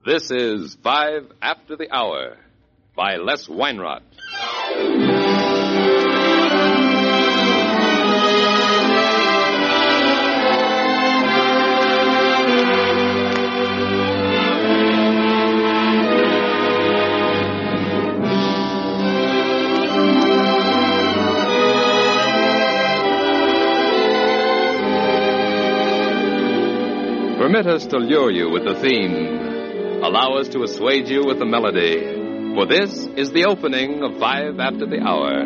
This is Five After the Hour by Les Weinrott. Permit us to lure you with the theme. Allow us to assuage you with the melody. For this is the opening of Five After the Hour.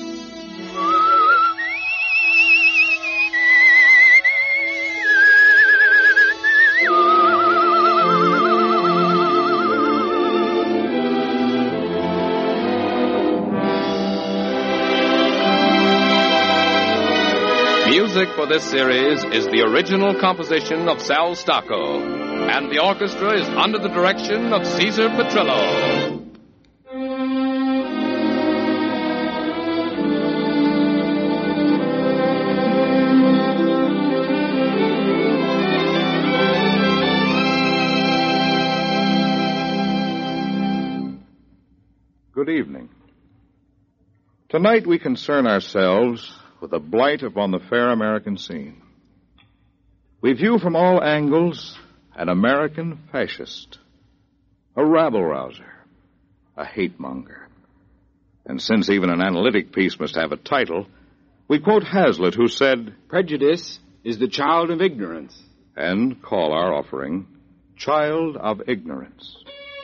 Music for this series is the original composition of Sal Stacco, and the orchestra is under the direction of Caesar Petrillo. Good evening. Tonight we concern ourselves with a blight upon the fair American scene. We view from all angles an American fascist, a rabble-rouser, a hate-monger. And since even an analytic piece must have a title, we quote Hazlitt, who said, "Prejudice is the child of ignorance." And call our offering, Child of Ignorance.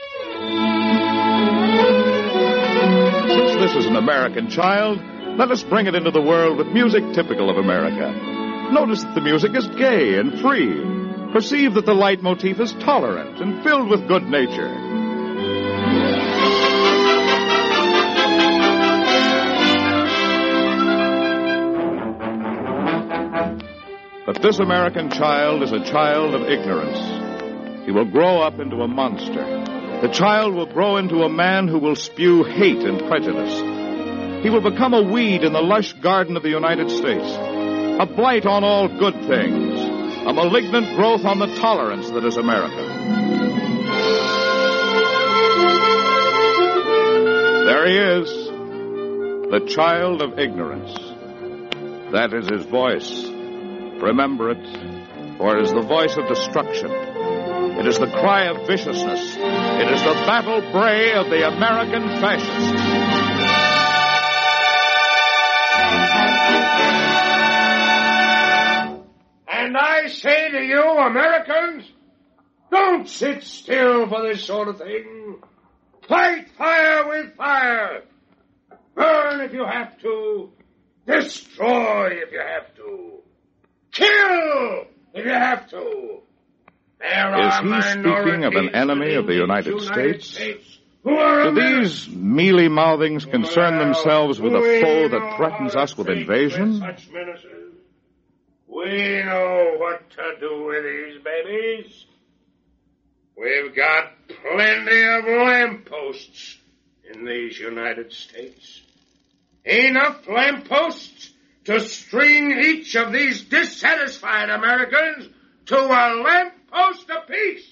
Since this is an American child, let us bring it into the world with music typical of America. Notice that the music is gay and free. Perceive that the leitmotif is tolerant and filled with good nature. But this American child is a child of ignorance. He will grow up into a monster. The child will grow into a man who will spew hate and prejudice. He will become a weed in the lush garden of the United States, a blight on all good things, a malignant growth on the tolerance that is America. There he is, the child of ignorance. That is his voice. Remember it, for it is the voice of destruction. It is the cry of viciousness. It is the battle bray of the American fascist. And I say to you, Americans, don't sit still for this sort of thing. Fight fire with fire. Burn if you have to. Destroy if you have to. Kill if you have to. Is he speaking of an enemy of the United States? Do these mealy-mouthings concern themselves with a foe that threatens us with invasion? We know what to do with these babies. We've got plenty of lampposts in these United States. Enough lampposts to string each of these dissatisfied Americans to a lamppost apiece.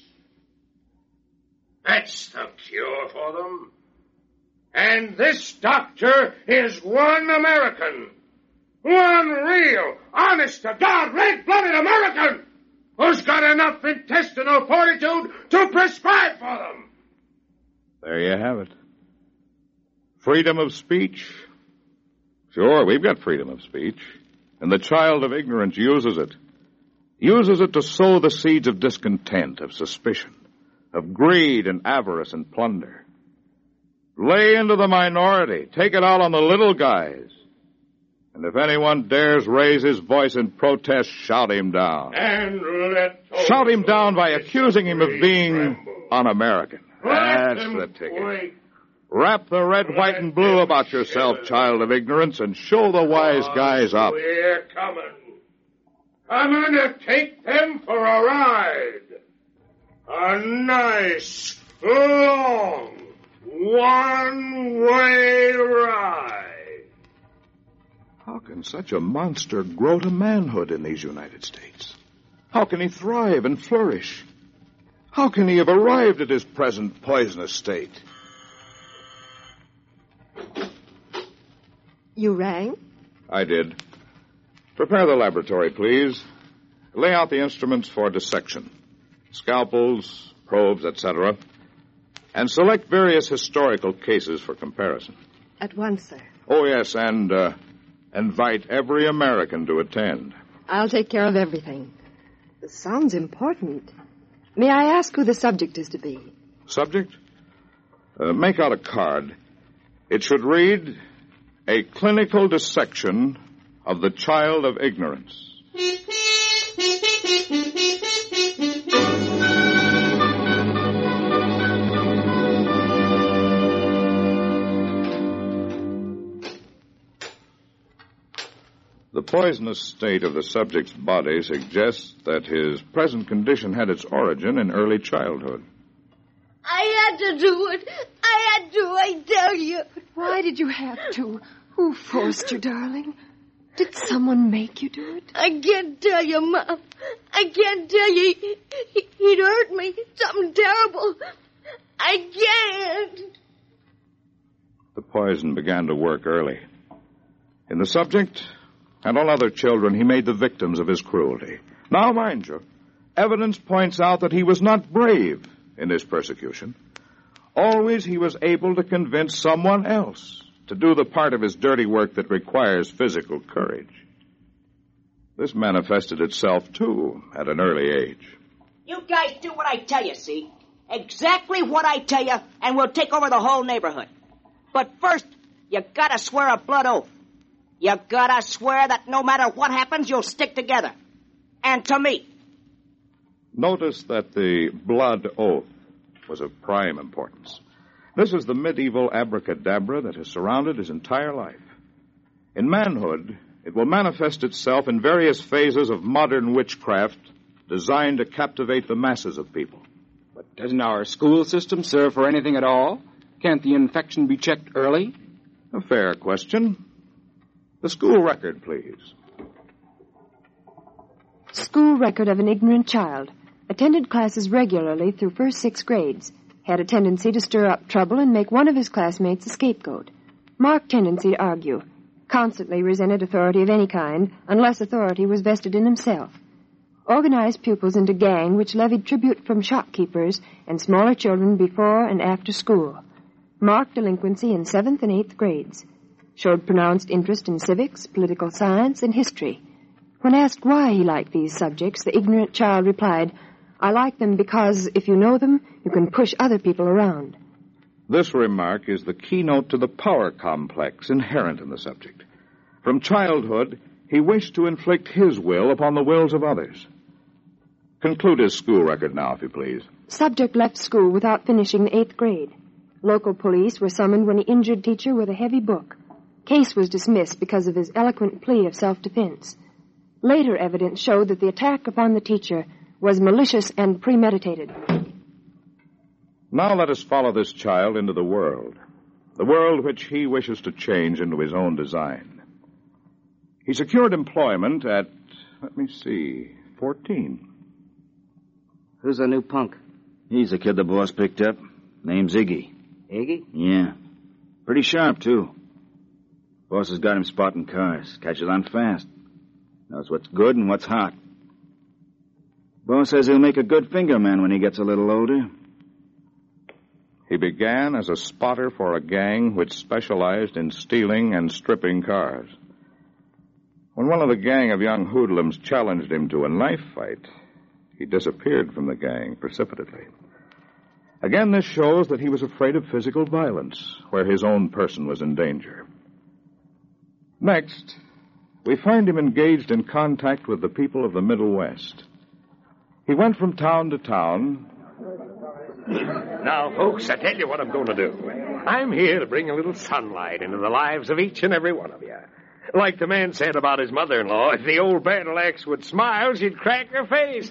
That's the cure for them. And this doctor is one American. One real, honest-to-God, red-blooded American who's got enough intestinal fortitude to prescribe for them. There you have it. Freedom of speech? Sure, we've got freedom of speech. And the child of ignorance uses it. Uses it to sow the seeds of discontent, of suspicion, of greed and avarice and plunder. Lay into the minority. Take it out on the little guys. And if anyone dares raise his voice in protest, shout him down. Shout him down by accusing him of being un-American. That's the ticket. Wrap the red, white, and blue about yourself, child of ignorance, and show the wise guys up. We're coming. Coming to take them for a ride. A nice, long, one-way ride. How can such a monster grow to manhood in these United States? How can he thrive and flourish? How can he have arrived at his present poisonous state? You rang? I did. Prepare the laboratory, please. Lay out the instruments for dissection. Scalpels, probes, etc. And select various historical cases for comparison. At once, sir. Oh, yes, and invite every American to attend. I'll take care of everything. This sounds important. May I ask who the subject is to be? Subject? Make out a card. It should read, "A clinical dissection of the child of ignorance." The poisonous state of the subject's body suggests that his present condition had its origin in early childhood. I had to do it. I tell you. Why did you have to? Who forced you, darling? Did someone make you do it? I can't tell you, Mom. I can't tell you. He'd hurt me. Something terrible. I can't. The poison began to work early. In the subject and all other children, he made the victims of his cruelty. Now, mind you, evidence points out that he was not brave in his persecution. Always he was able to convince someone else to do the part of his dirty work that requires physical courage. This manifested itself, too, at an early age. You guys do what I tell you, see? Exactly what I tell you, and we'll take over the whole neighborhood. But first, you gotta swear a blood oath. You gotta swear that no matter what happens, you'll stick together. And to me. Notice that the blood oath was of prime importance. This is the medieval abracadabra that has surrounded his entire life. In manhood, it will manifest itself in various phases of modern witchcraft designed to captivate the masses of people. But doesn't our school system serve for anything at all? Can't the infection be checked early? A fair question. The school record, please. School record of an ignorant child. Attended classes regularly through first 6 grades. Had a tendency to stir up trouble and make one of his classmates a scapegoat. Marked tendency to argue. Constantly resented authority of any kind, unless authority was vested in himself. Organized pupils into gang which levied tribute from shopkeepers and smaller children before and after school. Marked delinquency in 7th and 8th grades. Showed pronounced interest in civics, political science, and history. When asked why he liked these subjects, the ignorant child replied, "I like them because if you know them, you can push other people around." This remark is the keynote to the power complex inherent in the subject. From childhood, he wished to inflict his will upon the wills of others. Conclude his school record now, if you please. Subject left school without finishing the 8th grade. Local police were summoned when he injured teacher with a heavy book. Case was dismissed because of his eloquent plea of self-defense. Later evidence showed that the attack upon the teacher was malicious and premeditated. Now let us follow this child into the world which he wishes to change into his own design. He secured employment at, 14. Who's the new punk? He's the kid the boss picked up. Name's Iggy. Iggy? Yeah. Pretty sharp, too. Boss has got him spotting cars. Catches on fast. Knows what's good and what's hot. Boss says he'll make a good finger man when he gets a little older. He began as a spotter for a gang which specialized in stealing and stripping cars. When one of the gang of young hoodlums challenged him to a knife fight, he disappeared from the gang precipitately. Again, this shows that he was afraid of physical violence, where his own person was in danger. Next, we find him engaged in contact with the people of the Middle West. He went from town to town. Now, folks, I tell you what I'm going to do. I'm here to bring a little sunlight into the lives of each and every one of you. Like the man said about his mother-in-law, if the old battle axe would smile, she'd crack her face.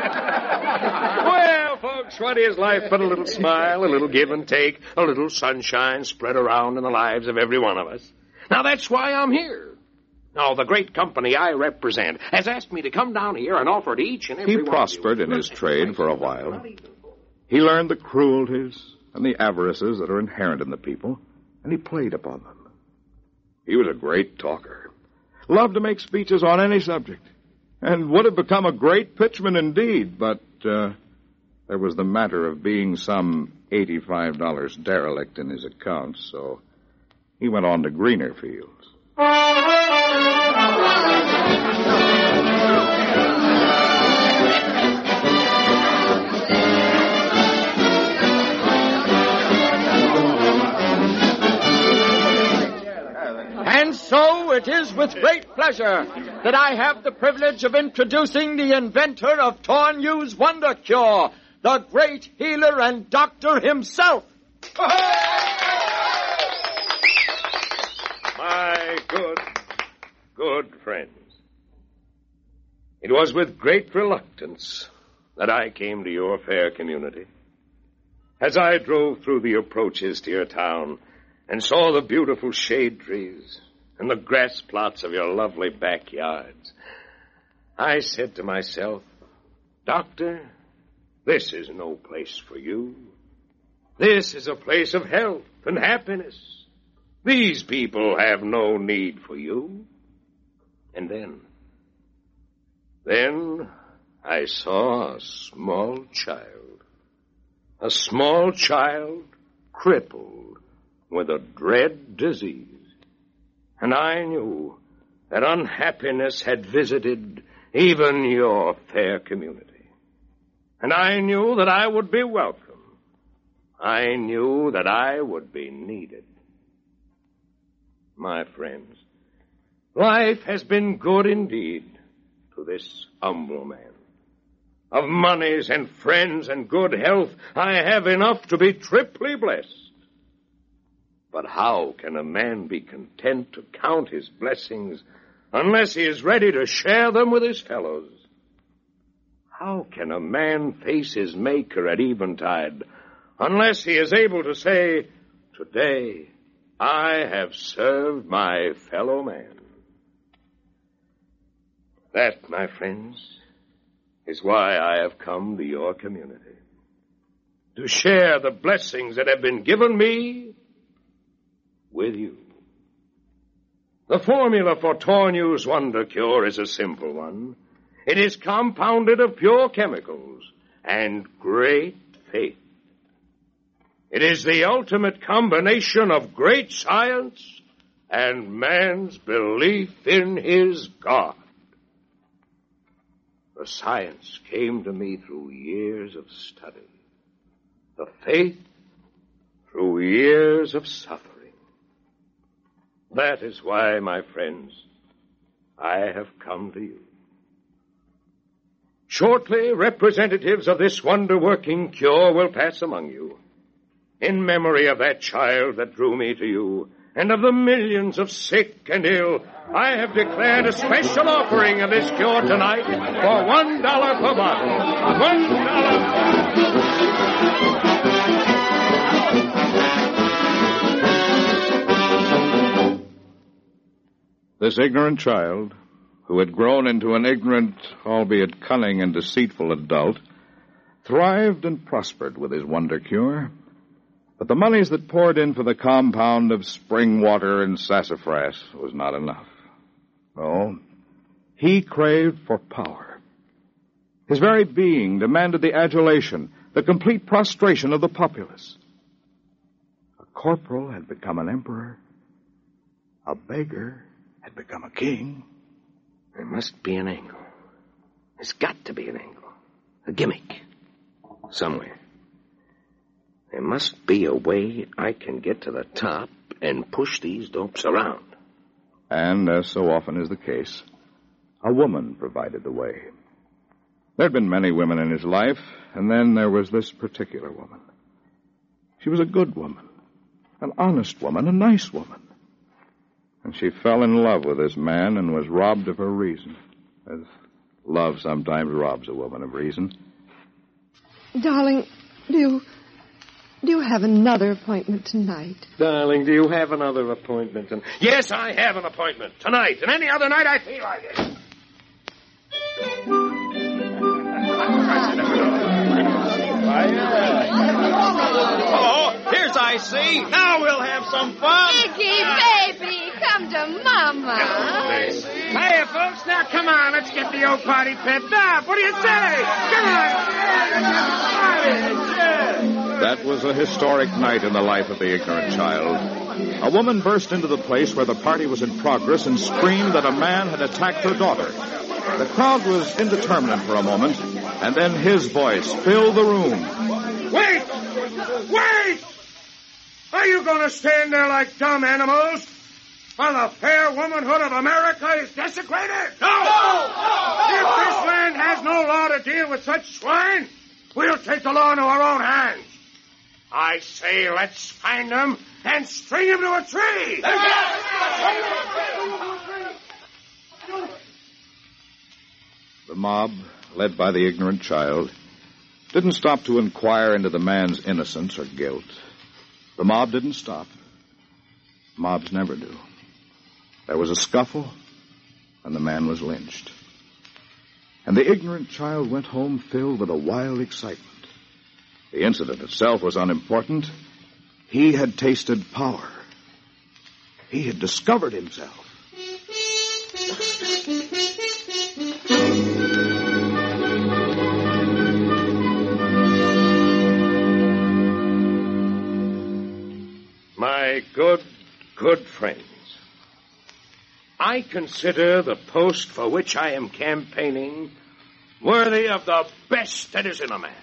Well, folks, what is life but a little smile, a little give and take, a little sunshine spread around in the lives of every one of us? Now, that's why I'm here. Now, the great company I represent has asked me to come down here and offer to each and every one of you. He prospered in his trade for a while. He learned the cruelties and the avarices that are inherent in the people, and he played upon them. He was a great talker, loved to make speeches on any subject, and would have become a great pitchman indeed, but there was the matter of being some $85 derelict in his accounts, so he went on to greener fields. And so it is with great pleasure that I have the privilege of introducing the inventor of Tornew's Wonder Cure, the great healer and doctor himself. My good friends. It was with great reluctance that I came to your fair community. As I drove through the approaches to your town and saw the beautiful shade trees and the grass plots of your lovely backyards, I said to myself, Doctor, this is no place for you. This is a place of health and happiness. These people have no need for you. And then I saw a small child crippled with a dread disease. And I knew that unhappiness had visited even your fair community. And I knew that I would be welcome. I knew that I would be needed. My friends, life has been good indeed to this humble man. Of monies and friends and good health, I have enough to be triply blessed. But how can a man be content to count his blessings unless he is ready to share them with his fellows? How can a man face his Maker at eventide unless he is able to say, today I have served my fellow man? That, my friends, is why I have come to your community. To share the blessings that have been given me with you. The formula for Tornew's Wonder Cure is a simple one. It is compounded of pure chemicals and great faith. It is the ultimate combination of great science and man's belief in his God. The science came to me through years of study. The faith through years of suffering. That is why, my friends, I have come to you. Shortly, representatives of this wonder-working cure will pass among you. In memory of that child that drew me to you, and of the millions of sick and ill, I have declared a special offering of this cure tonight for $1 per bottle. $1. This ignorant child, who had grown into an ignorant, albeit cunning and deceitful adult, thrived and prospered with his wonder cure. But the monies that poured in for the compound of spring water and sassafras was not enough. No, he craved for power. His very being demanded the adulation, the complete prostration of the populace. A corporal had become an emperor. A beggar had become a king. There must be an angle. There's got to be an angle. A gimmick. Somewhere. There must be a way I can get to the top and push these dopes around. And, as so often is the case, a woman provided the way. There had been many women in his life, and then there was this particular woman. She was a good woman, an honest woman, a nice woman. And she fell in love with this man and was robbed of her reason, as love sometimes robs a woman of reason. Darling, do you have another appointment tonight? Darling, do you have another appointment tonight? Yes, I have an appointment tonight, and any other night I feel like it. see. Now we'll have some fun. Iggy, baby, come to Mama. Hey, folks, now come on. Let's get the old party pepped up. What do you say? Come on. That was a historic night in the life of the ignorant child. A woman burst into the place where the party was in progress and screamed that a man had attacked her daughter. The crowd was indeterminate for a moment, and then his voice filled the room. Wait! Wait! Are you going to stand there like dumb animals while the fair womanhood of America is desecrated? No! If this land has no law to deal with such swine, we'll take the law into our own hands. I say let's find them and string him to a tree. The mob, led by the ignorant child, didn't stop to inquire into the man's innocence or guilt. The mob didn't stop. Mobs never do. There was a scuffle, and the man was lynched. And the ignorant child went home filled with a wild excitement. The incident itself was unimportant. He had tasted power. He had discovered himself. My good friends, I consider the post for which I am campaigning worthy of the best that is in a man.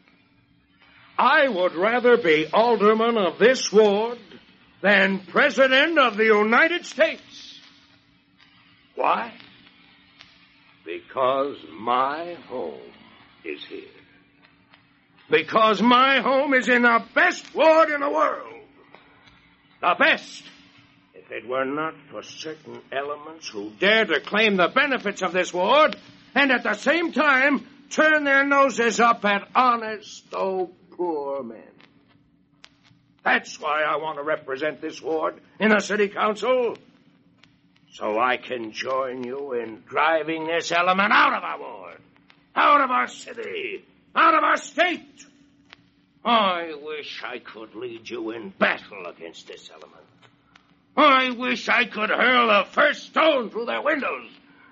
I would rather be alderman of this ward than president of the United States. Why? Because my home is here. Because my home is in the best ward in the world. The best, if it were not for certain elements who dare to claim the benefits of this ward and at the same time turn their noses up at honest, though poor men. That's why I want to represent this ward in the city council, so I can join you in driving this element out of our ward, out of our city, out of our state. I wish I could lead you in battle against this element. I wish I could hurl the first stone through their windows.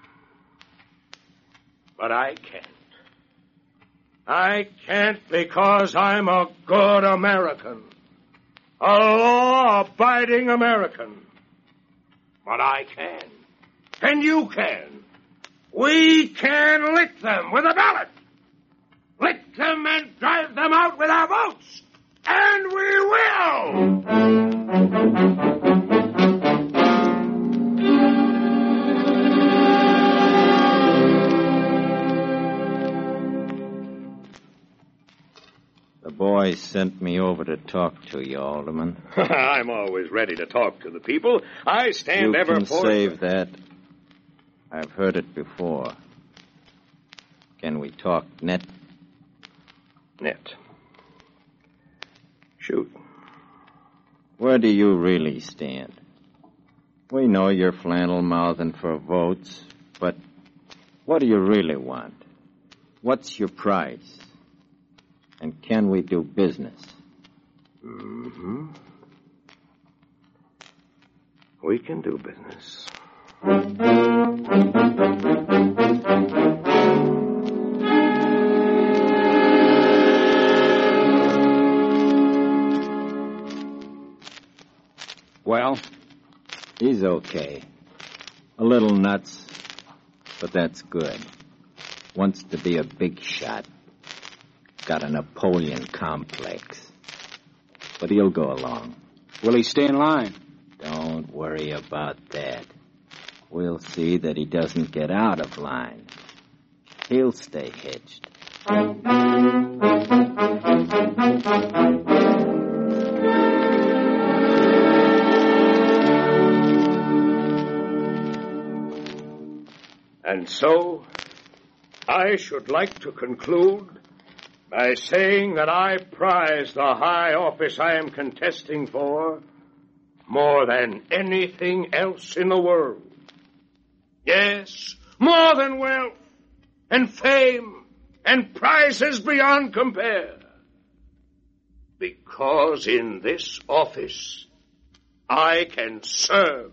But I can't. I can't because I'm a good American. A law-abiding American. But I can. And you can. We can lick them with a ballot. Lick them and drive them out with our votes. And we will! The boys sent me over to talk to you, Alderman. I'm always ready to talk to the people. I stand ever for... You can save that. I've heard it before. Can we talk net? Net. Shoot. Where do you really stand? We know you're flannel-mouthing for votes, but what do you really want? What's your price? And can we do business? Mm-hmm. We can do business. Well? He's okay. A little nuts, but that's good. Wants to be a big shot. Got a Napoleon complex. But he'll go along. Will he stay in line? Don't worry about that. We'll see that he doesn't get out of line. He'll stay hitched. And so, I should like to conclude by saying that I prize the high office I am contesting for more than anything else in the world. Yes, more than wealth and fame and prizes beyond compare. Because in this office, I can serve.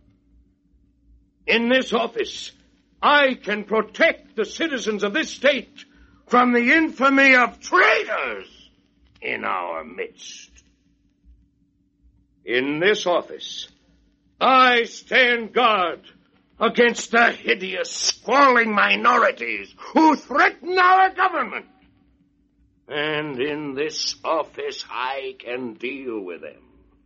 In this office, I can protect the citizens of this state from the infamy of traitors in our midst. In this office, I stand guard against the hideous, squalling minorities who threaten our government. And in this office, I can deal with them.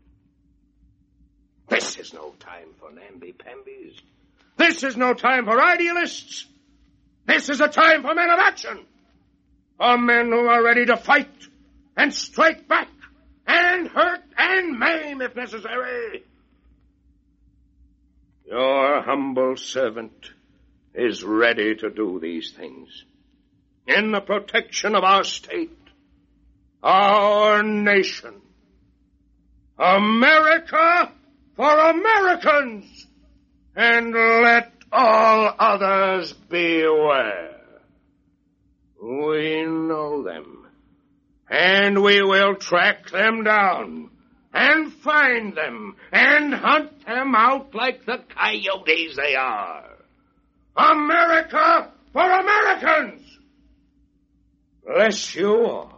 This is no time for namby-pambies. This is no time for idealists. This is a time for men of action. For men who are ready to fight and strike back and hurt and maim if necessary. Your humble servant is ready to do these things in the protection of our state, our nation. America for Americans, and let all others beware. We know them, and we will track them down, and find them, and hunt them out like the coyotes they are. America for Americans! Bless you all.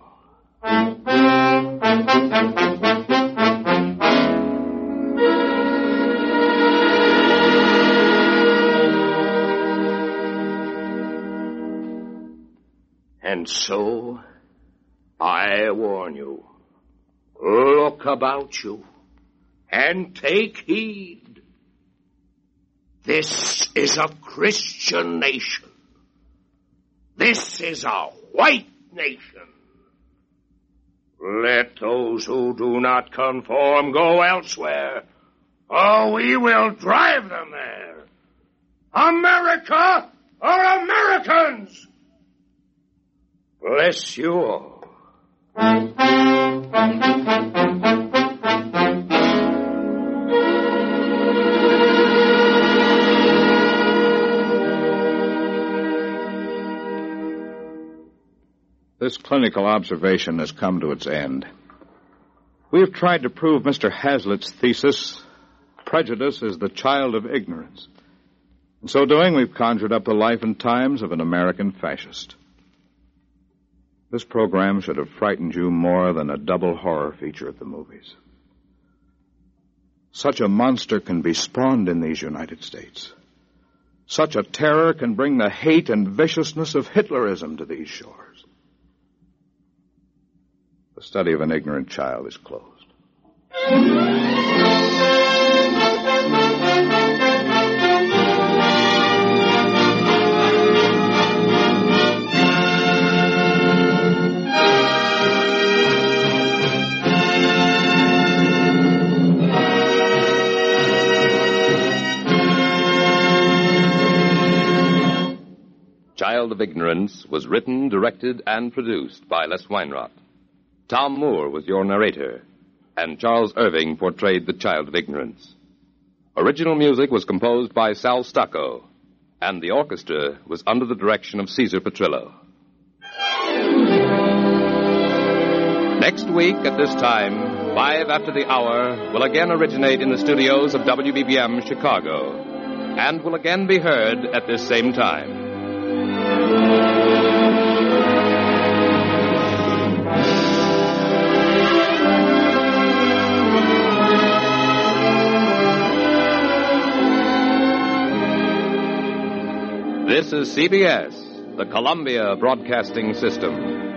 And so, I warn you, look about you and take heed. This is a Christian nation. This is a white nation. Let those who do not conform go elsewhere, or we will drive them there. America or Americans! Bless you all. This clinical observation has come to its end. We have tried to prove Mr. Hazlitt's thesis, prejudice is the child of ignorance. In so doing, we've conjured up the life and times of an American fascist. This program should have frightened you more than a double horror feature at the movies. Such a monster can be spawned in these United States. Such a terror can bring the hate and viciousness of Hitlerism to these shores. The study of an ignorant child is closed. Child of Ignorance was written, directed, and produced by Les Weinrott. Tom Moore was your narrator, and Charles Irving portrayed the Child of Ignorance. Original music was composed by Sal Stocco, and the orchestra was under the direction of Caesar Petrillo. Next week at this time, 5 after the hour, will again originate in the studios of WBBM Chicago, and will again be heard at this same time. This is CBS, the Columbia Broadcasting System.